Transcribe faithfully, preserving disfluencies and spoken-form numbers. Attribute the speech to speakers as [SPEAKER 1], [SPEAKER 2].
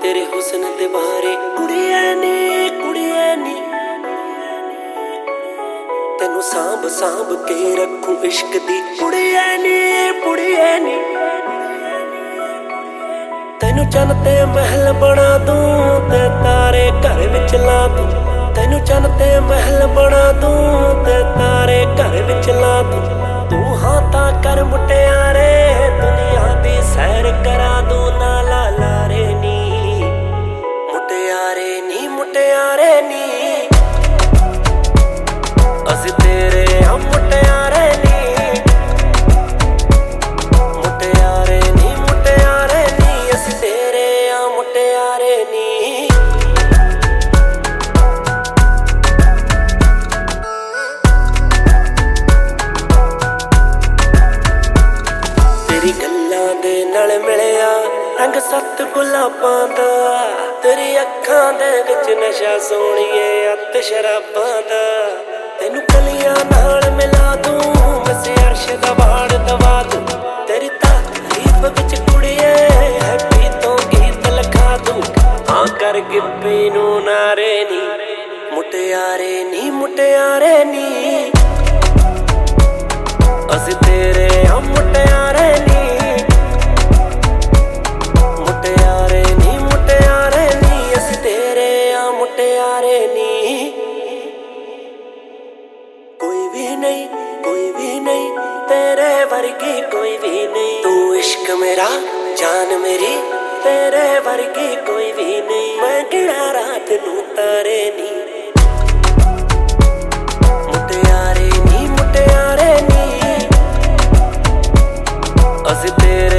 [SPEAKER 1] तेरे हुस्न ते बारे कुड़िए नी कुड़िए नी तेनू सांभ सांभ के रखूं इश्क दी कुड़िए नी कुड़िए नी तेनू चन ते महल बना दूं ते तारे घर विच ला दूं तेनू चन ते महल बना दूं ते तारे घर विच ला दूं तू हाँ तां कर मुटियारे दुनिया दी सैर करा दूं ना ला लारे नी मुटियारे नी मुटियारे नी असीं तेरे आ मुटियारे नी मुटियारे नी मुटियारे नी असीं तेरे आ मुटियारे नी तेरी गल्लां दे नाल मिलिया रंग सत्त गुलाबां दा तेरी अखां दे विच नशा सोहणीए अत शराबां दा तेनू कलियां नाल मिला दूं वैसे अर्श दा वाड़ दवा दूं तेरी तारीफ विच कुड़िए हैप्पी तो गीत लिखा दूं हाँ कर गिप्पी नू नारे नी मुटियारे नी मुटियारे नी असीं तेरे आ मुटियारे नी मुटियारे नी मुटियारे नी असीं तेरे आ मुटियारे नी कोई भी नहीं कोई भी नहीं तेरे वर्गी कोई भी नहीं तू इश्क मेरा जान मेरी तेरे वर्गी कोई भी नहीं मैं गिना रात नू तारे नी मुटियारे नी मुटियारे नी असीं तेरे